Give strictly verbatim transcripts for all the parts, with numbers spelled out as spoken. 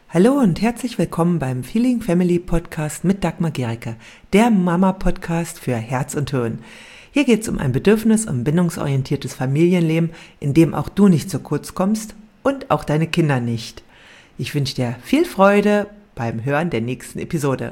Hallo und herzlich willkommen beim Feeling Family Podcast mit Dagmar Gericke, der Mama-Podcast für Herz und Hirn. Hier geht es um ein bedürfnis- und bindungsorientiertes Familienleben, in dem auch du nicht zu kurz kommst und auch deine Kinder nicht. Ich wünsche dir viel Freude beim Hören der nächsten Episode.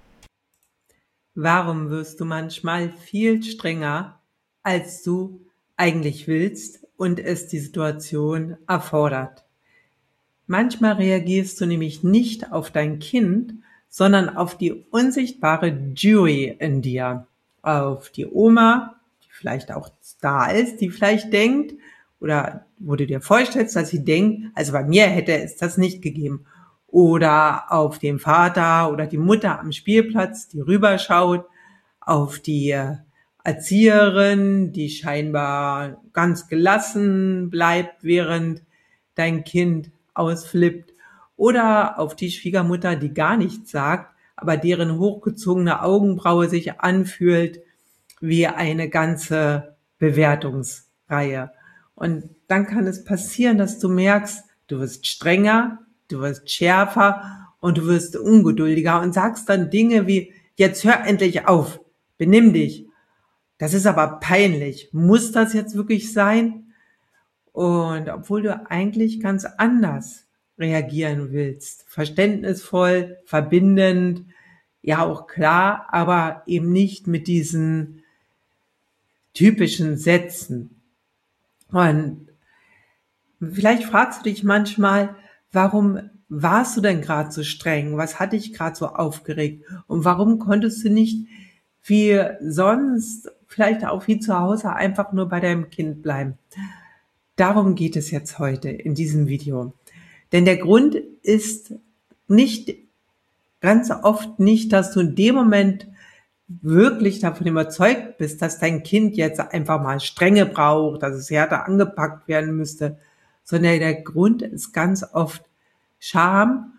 Warum wirst du manchmal viel strenger, als du eigentlich willst und es die Situation erfordert? Manchmal reagierst du nämlich nicht auf dein Kind, sondern auf die unsichtbare Jury in dir. Auf die Oma, die vielleicht auch da ist, die vielleicht denkt, oder wo du dir vorstellst, dass sie denkt, also bei mir hätte es das nicht gegeben. Oder auf den Vater oder die Mutter am Spielplatz, die rüberschaut, auf die Erzieherin, die scheinbar ganz gelassen bleibt, während dein Kind ausflippt, oder auf die Schwiegermutter, die gar nichts sagt, aber deren hochgezogene Augenbraue sich anfühlt wie eine ganze Bewertungsreihe. Und dann kann es passieren, dass du merkst, du wirst strenger, du wirst schärfer und du wirst ungeduldiger und sagst dann Dinge wie, jetzt hör endlich auf, benimm dich. Das ist aber peinlich. Muss das jetzt wirklich sein? Und obwohl du eigentlich ganz anders reagieren willst, verständnisvoll, verbindend, ja auch klar, aber eben nicht mit diesen typischen Sätzen. Und vielleicht fragst du dich manchmal, warum warst du denn gerade so streng? Was hat dich gerade so aufgeregt? Und warum konntest du nicht wie sonst, vielleicht auch wie zu Hause, einfach nur bei deinem Kind bleiben? Darum geht es jetzt heute in diesem Video. Denn der Grund ist nicht, ganz oft nicht, dass du in dem Moment wirklich davon überzeugt bist, dass dein Kind jetzt einfach mal Strenge braucht, dass es härter angepackt werden müsste, sondern der Grund ist ganz oft Scham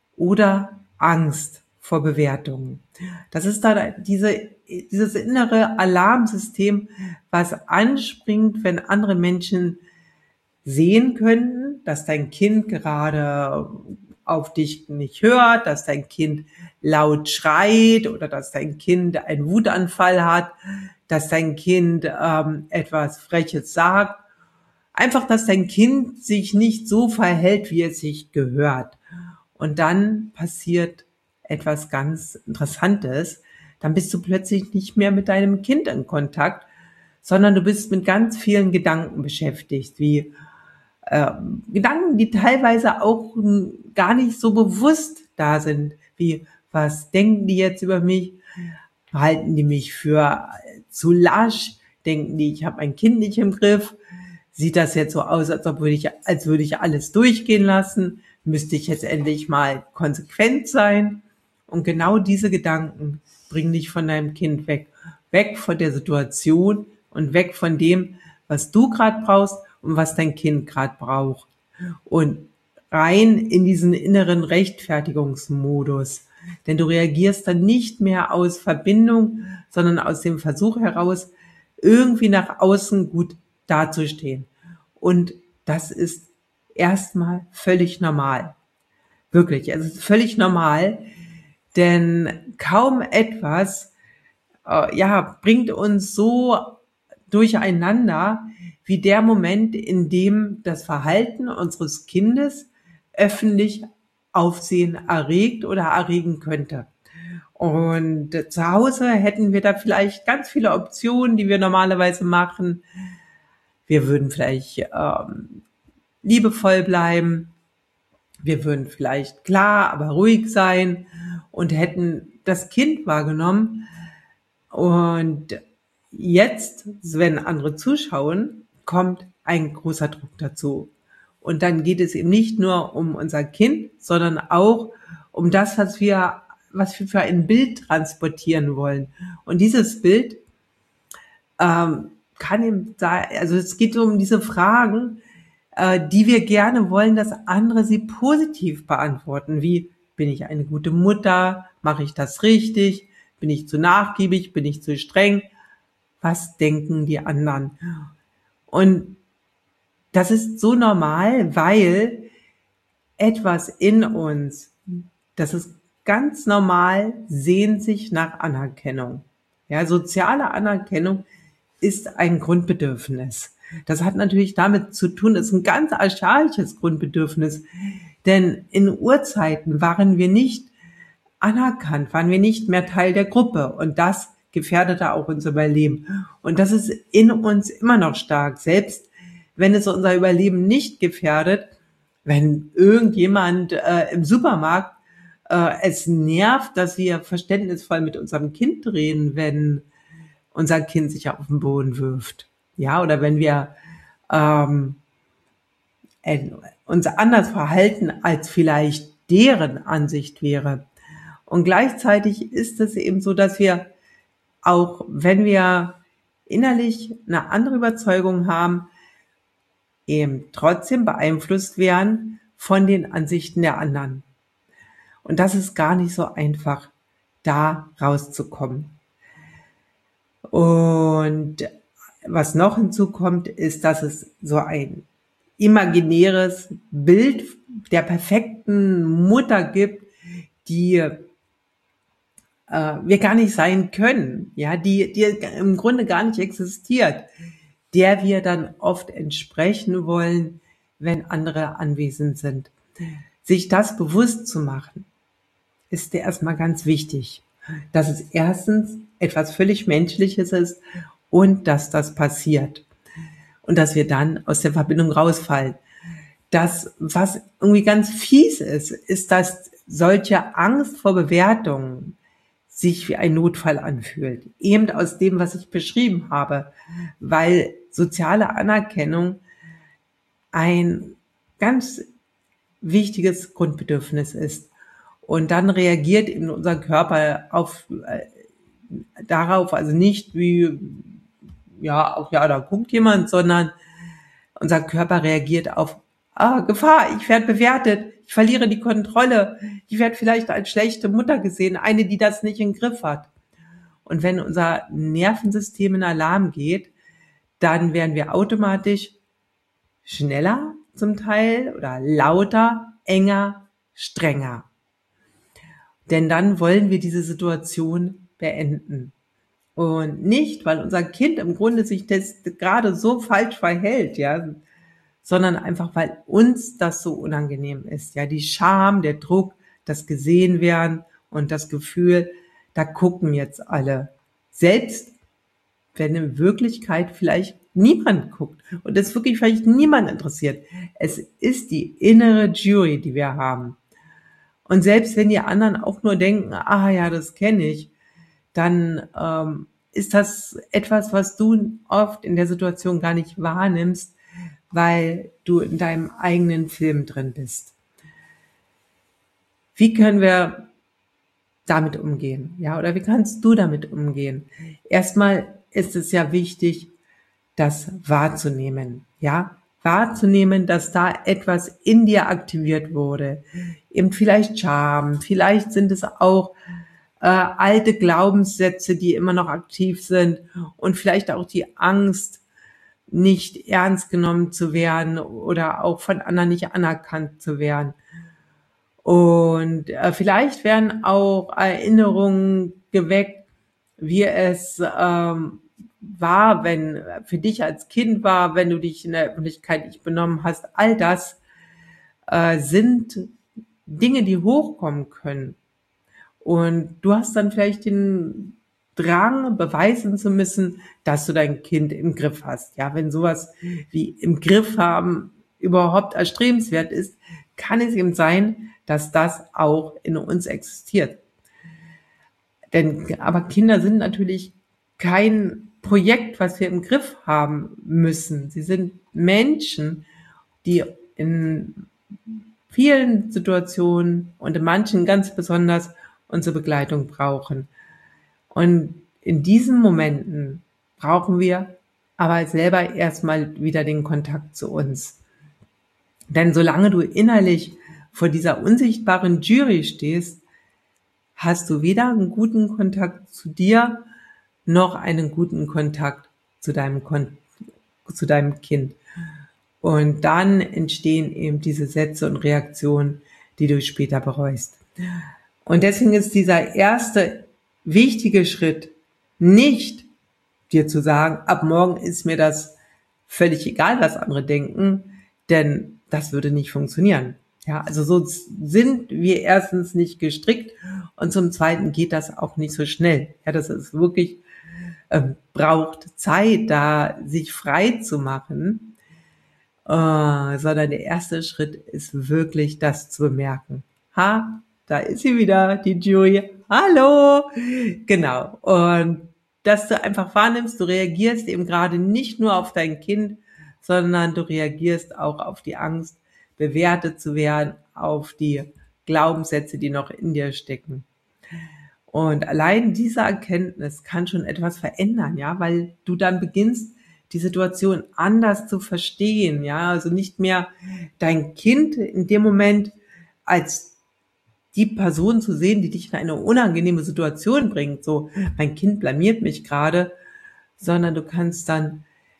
oder Angst vor Bewertungen. Das ist da diese, dieses innere Alarmsystem, was anspringt, wenn andere Menschen sehen könnten, dass dein Kind gerade auf dich nicht hört, dass dein Kind laut schreit oder dass dein Kind einen Wutanfall hat, dass dein Kind ähm, etwas Freches sagt. Einfach, dass dein Kind sich nicht so verhält, wie es sich gehört. Und dann passiert etwas ganz Interessantes. Dann bist du plötzlich nicht mehr mit deinem Kind in Kontakt, sondern du bist mit ganz vielen Gedanken beschäftigt, wie äh, Gedanken, die teilweise auch gar nicht so bewusst da sind, wie, was denken die jetzt über mich? Halten die mich für zu lasch? Denken die, ich habe mein Kind nicht im Griff? Sieht das jetzt so aus, als ob würde ich, als würde ich alles durchgehen lassen? Müsste ich jetzt endlich mal konsequent sein? Und genau diese Gedanken bringen dich von deinem Kind weg. Weg von der Situation und weg von dem, was du gerade brauchst und was dein Kind gerade braucht. Und rein in diesen inneren Rechtfertigungsmodus. Denn du reagierst dann nicht mehr aus Verbindung, sondern aus dem Versuch heraus, irgendwie nach außen gut dazustehen. Und das ist erstmal völlig normal. Wirklich, es ist völlig normal, denn kaum etwas äh, ja, bringt uns so durcheinander wie der Moment, in dem das Verhalten unseres Kindes öffentlich Aufsehen erregt oder erregen könnte. Und zu Hause hätten wir da vielleicht ganz viele Optionen, die wir normalerweise machen. Wir würden vielleicht ähm, liebevoll bleiben. Wir würden vielleicht klar, aber ruhig sein und hätten das Kind wahrgenommen. Und jetzt, wenn andere zuschauen, kommt ein großer Druck dazu. Und dann geht es eben nicht nur um unser Kind, sondern auch um das, was wir, was wir für ein Bild transportieren wollen. Und dieses Bild ähm, kann eben sein, also es geht um diese Fragen, äh, die wir gerne wollen, dass andere sie positiv beantworten. Wie, bin ich eine gute Mutter? Mache ich das richtig? Bin ich zu nachgiebig? Bin ich zu streng? Was denken die anderen? Und das ist so normal, weil etwas in uns, das ist ganz normal, sehnt sich nach Anerkennung. Ja, soziale Anerkennung ist ein Grundbedürfnis. Das hat natürlich damit zu tun, es ist ein ganz archaisches Grundbedürfnis, denn in Urzeiten waren wir nicht anerkannt, waren wir nicht mehr Teil der Gruppe und das gefährdete auch unser Überleben. Und das ist in uns immer noch stark, selbst wenn es unser Überleben nicht gefährdet, wenn irgendjemand äh, im Supermarkt äh, es nervt, dass wir verständnisvoll mit unserem Kind reden, wenn unser Kind sich auf den Boden wirft. Ja, oder wenn wir ähm, uns anders verhalten, als vielleicht deren Ansicht wäre. Und gleichzeitig ist es eben so, dass wir auch, wenn wir innerlich eine andere Überzeugung haben, eben trotzdem beeinflusst werden von den Ansichten der anderen. Und das ist gar nicht so einfach, da rauszukommen. Und was noch hinzukommt, ist, dass es so ein imaginäres Bild der perfekten Mutter gibt, die äh, wir gar nicht sein können, ja, die, die im Grunde gar nicht existiert, der wir dann oft entsprechen wollen, wenn andere anwesend sind. Sich das bewusst zu machen, ist erstmal ganz wichtig, dass es erstens etwas völlig Menschliches ist und dass das passiert und dass wir dann aus der Verbindung rausfallen. Das, was irgendwie ganz fies ist, ist, dass solche Angst vor Bewertungen sich wie ein Notfall anfühlt. Eben aus dem, was ich beschrieben habe, weil soziale Anerkennung ein ganz wichtiges Grundbedürfnis ist. Und dann reagiert eben unser Körper auf, äh, darauf, also nicht wie, ja, auch ja, da guckt jemand, sondern unser Körper reagiert auf, ah, Gefahr, ich werde bewertet, ich verliere die Kontrolle, ich werde vielleicht als schlechte Mutter gesehen, eine, die das nicht im Griff hat. Und wenn unser Nervensystem in Alarm geht, dann werden wir automatisch schneller zum Teil oder lauter, enger, strenger. Denn dann wollen wir diese Situation beenden. Und nicht, weil unser Kind im Grunde sich das gerade so falsch verhält, ja, sondern einfach, weil uns das so unangenehm ist. Ja, die Scham, der Druck, das gesehen werden und das Gefühl, da gucken jetzt alle. Selbst wenn in Wirklichkeit vielleicht niemand guckt und es wirklich vielleicht niemand interessiert. Es ist die innere Jury, die wir haben. Und selbst wenn die anderen auch nur denken, ah ja, das kenne ich, dann ähm, ist das etwas, was du oft in der Situation gar nicht wahrnimmst, weil du in deinem eigenen Film drin bist. Wie können wir damit umgehen? Ja, oder wie kannst du damit umgehen? Erstmal ist es ja wichtig, das wahrzunehmen, ja, wahrzunehmen, dass da etwas in dir aktiviert wurde. Eben vielleicht Scham, vielleicht sind es auch äh, alte Glaubenssätze, die immer noch aktiv sind und vielleicht auch die Angst, nicht ernst genommen zu werden oder auch von anderen nicht anerkannt zu werden. Und äh, vielleicht werden auch Erinnerungen geweckt, wie es ähm, war, wenn für dich als Kind war, wenn du dich in der Öffentlichkeit nicht benommen hast. All das äh, sind Dinge, die hochkommen können. Und du hast dann vielleicht den Drang, beweisen zu müssen, dass du dein Kind im Griff hast. Ja, wenn sowas wie im Griff haben überhaupt erstrebenswert ist, kann es eben sein, dass das auch in uns existiert. Denn, aber Kinder sind natürlich kein Projekt, was wir im Griff haben müssen. Sie sind Menschen, die in vielen Situationen und in manchen ganz besonders unsere Begleitung brauchen. Und in diesen Momenten brauchen wir aber selber erstmal wieder den Kontakt zu uns. Denn solange du innerlich vor dieser unsichtbaren Jury stehst, hast du weder einen guten Kontakt zu dir, noch einen guten Kontakt zu deinem, Kon- zu deinem Kind. Und dann entstehen eben diese Sätze und Reaktionen, die du später bereust. Und deswegen ist dieser erste wichtige Schritt nicht dir zu sagen, ab morgen ist mir das völlig egal, was andere denken, denn das würde nicht funktionieren. Ja, also so sind wir erstens nicht gestrickt und zum Zweiten geht das auch nicht so schnell. Ja, das ist wirklich, äh, braucht Zeit, da sich frei zu machen, äh, sondern der erste Schritt ist wirklich, das zu bemerken. Ha, da ist sie wieder, die Jury. Hallo! Genau. Und dass du einfach wahrnimmst, du reagierst eben gerade nicht nur auf dein Kind, sondern du reagierst auch auf die Angst, bewertet zu werden, auf die Glaubenssätze, die noch in dir stecken. Und allein diese Erkenntnis kann schon etwas verändern, ja, weil du dann beginnst, die Situation anders zu verstehen, ja, also nicht mehr dein Kind in dem Moment als die Person zu sehen, die dich in eine unangenehme Situation bringt, so, mein Kind blamiert mich gerade, sondern du kannst dann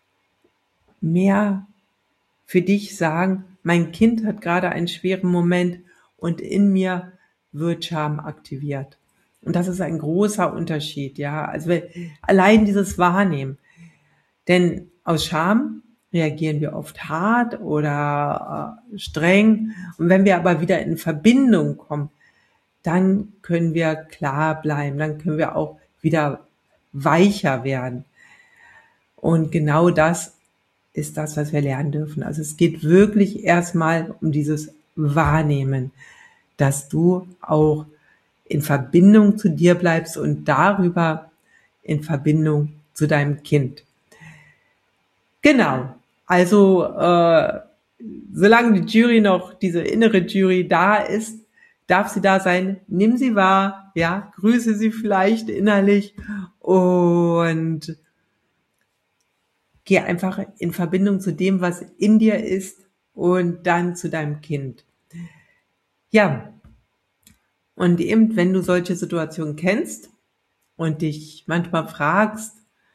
mehr für dich sagen, mein Kind hat gerade einen schweren Moment und in mir wird Scham aktiviert. Und das ist ein großer Unterschied, ja, also allein dieses Wahrnehmen. Denn aus Scham reagieren wir oft hart oder äh, streng. Und wenn wir aber wieder in Verbindung kommen, dann können wir klar bleiben, dann können wir auch wieder weicher werden. Und genau das ist das, was wir lernen dürfen. Also es geht wirklich erstmal um dieses Wahrnehmen, dass du auch in Verbindung zu dir bleibst und darüber in Verbindung zu deinem Kind. Genau, also äh, solange die Jury noch, diese innere Jury da ist, darf sie da sein, nimm sie wahr, ja, grüße sie vielleicht innerlich und geh einfach in Verbindung zu dem, was in dir ist und dann zu deinem Kind. Ja, und eben, wenn du solche Situationen kennst und dich manchmal fragst,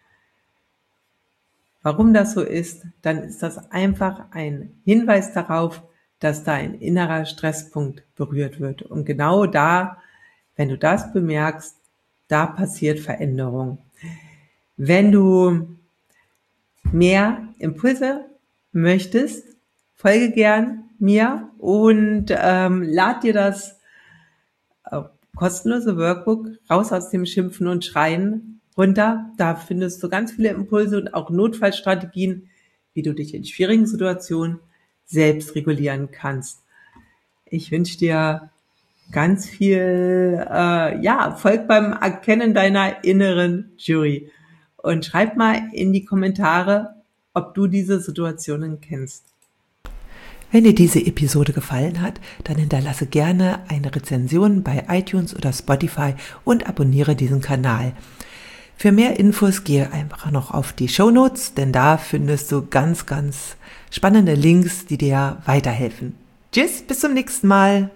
warum das so ist, dann ist das einfach ein Hinweis darauf, dass da ein innerer Stresspunkt berührt wird. Und genau da, wenn du das bemerkst, da passiert Veränderung. Wenn du mehr Impulse möchtest, folge gern mir und ähm, lad dir das äh, kostenlose Workbook Raus aus dem Schimpfen und Schreien runter. Da findest du ganz viele Impulse und auch Notfallstrategien, wie du dich in schwierigen Situationen selbst regulieren kannst. Ich wünsche dir ganz viel äh, ja, Erfolg beim Erkennen deiner inneren Jury. Und schreib mal in die Kommentare, ob du diese Situationen kennst. Wenn dir diese Episode gefallen hat, dann hinterlasse gerne eine Rezension bei iTunes oder Spotify und abonniere diesen Kanal. Für mehr Infos gehe einfach noch auf die Shownotes, denn da findest du ganz, ganz spannende Links, die dir weiterhelfen. Tschüss, bis zum nächsten Mal.